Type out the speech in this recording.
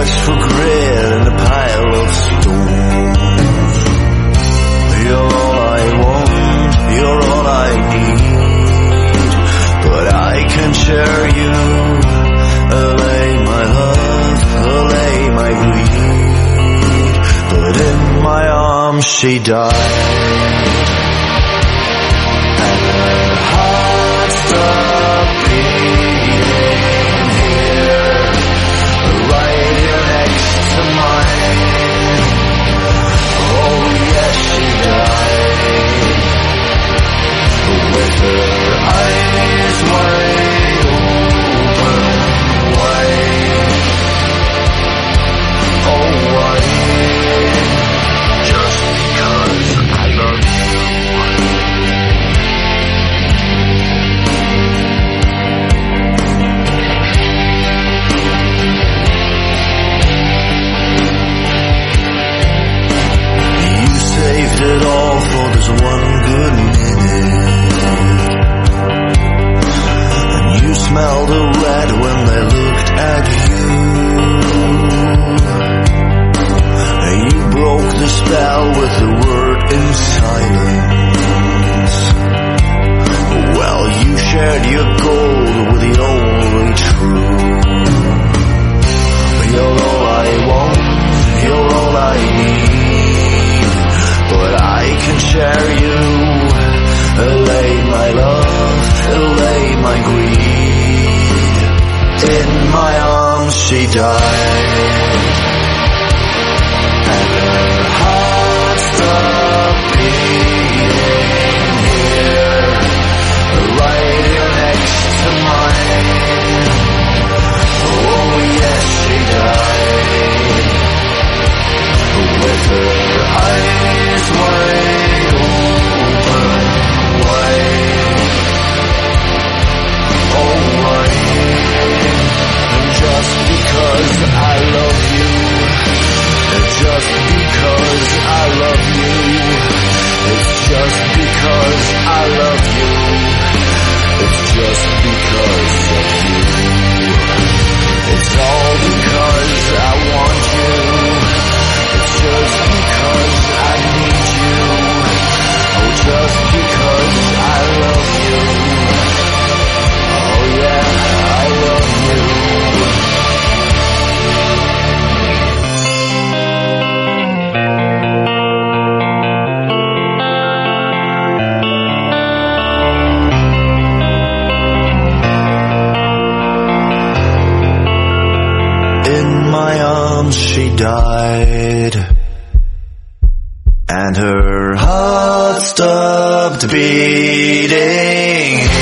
ask for grit in a pile of stones. You're all I want, you're all I need, but I can share you. Allay my love, allay my greed, but in my arms she died. And her heart stopped beating here, right here next to mine. Oh yes, she died, with her eyes wide open, wide, oh wide, just because I love you. Saved it all for this one good minute, and you smelled a rat when they looked at you, and you broke the spell with the word in silence. Well, you shared your gold with the only true. You're all I want, you're all I need, but I can share you. Allay my love, allay my greed. In my arms she died, and her heart stopped beating here, right here next to mine. Oh yes, she died, with her eyes wide open, wide, oh wide. And just because I love you, just because I love you, it's just because I love you, it's just because of you. It's all because I want you. It's just because I need you. Oh, just because I love you. Oh yeah, I love you. In my arms she died, and her heart stopped beating.